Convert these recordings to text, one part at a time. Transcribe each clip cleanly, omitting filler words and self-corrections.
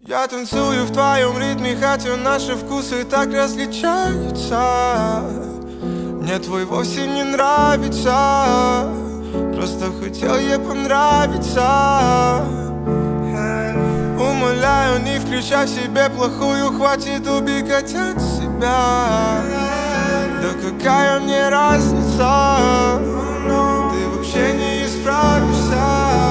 Я танцую в твоем ритме, хотя наши вкусы так различаются. Мне твой вовсе не нравится, просто хотел ей понравиться. Умоляю, не включай в себе плохую, хватит убегать от себя. Да какая мне разница, ты вообще не исправишься.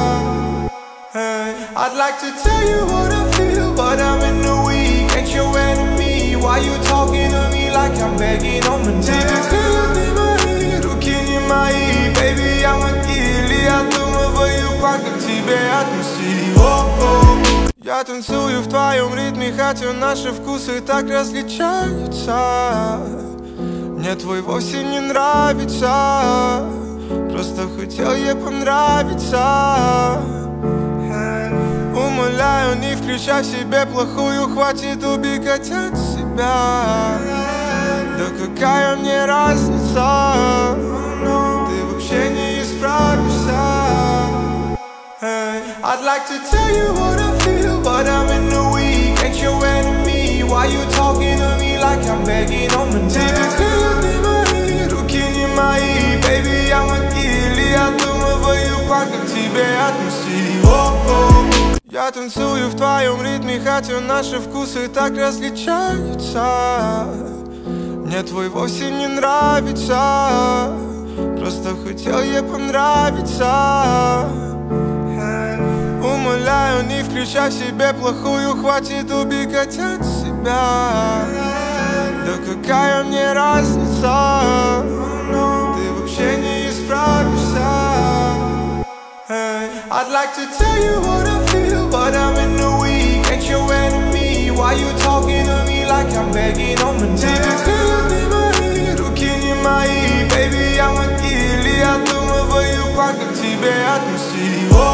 I'd like to tell you what I feel, but I'm in the week. Ain't your enemy, why you talking to me like I'm begging on my knees? Ты мои, руки не мои, baby, I'm a килли. Я думаю, как к тебе отнести. Я танцую в твоем ритме, хотя наши вкусы так различаются. Мне твой вовсе не нравится, просто хотел ей понравиться. Умоляю, не включай в себе плохую, хватит убегать от себя. Да какая мне разница, ты вообще не исправишься. I'd like to tell you what I feel, but I'm in the week. Ain't your enemy, why you talking to me like I'm begging on my knees? Ты мои, руки не мои, baby, I'm a килли. Я думаю, как к тебе отнести. Я танцую в твоем ритме, хотя наши вкусы так различаются. Мне твой вовсе не нравится, просто хотел ей понравиться. Умоляю, не включай в себе плохую, хватит убегать от себя. Да какая мне разница, ты вообще не исправишься. I'd like to tell you what I feel, but I'm in the week. Ain't your enemy, why you talking to me like I'm begging on my knees? Ты мои, руки не мои, baby, I'm a килли. Я думаю, как к тебе отнести.